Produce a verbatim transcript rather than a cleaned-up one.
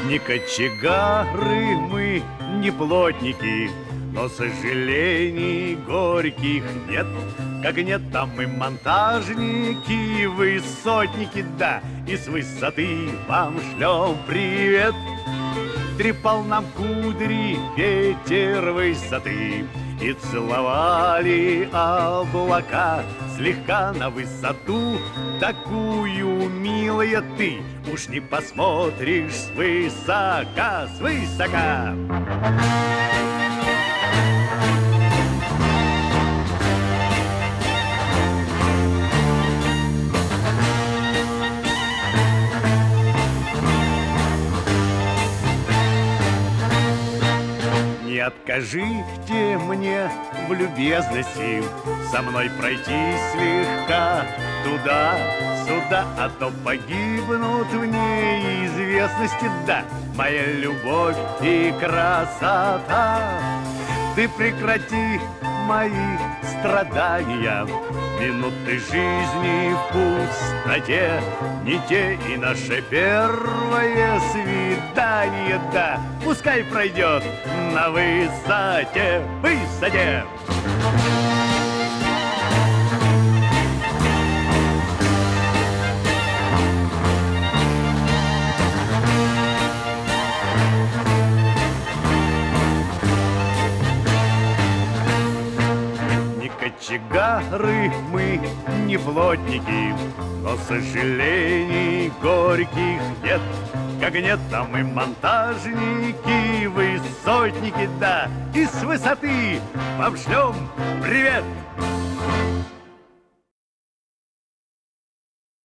Не кочегары мы, не плотники, но сожалений горьких нет. Как нет, там мы монтажники, высотники, да, и с высоты вам шлем привет. Трепал нам кудри ветер высоты, и целовали облака слегка на высоту. Такую, милая, ты уж не посмотришь свысока, свысока. Не откажите мне в любезности со мной пройти слегка туда-сюда, а то погибнут в неизвестности, да, моя любовь и красота. Ты прекрати мои страдания, минуты жизни в пустоте, не те и наше первое свидание, да, пускай пройдет на высоте, высоте. Кочегары мы, не плотники, но сожалений горьких нет. Как нет, там мы монтажники, высотники, да, и с высоты вам шлем привет.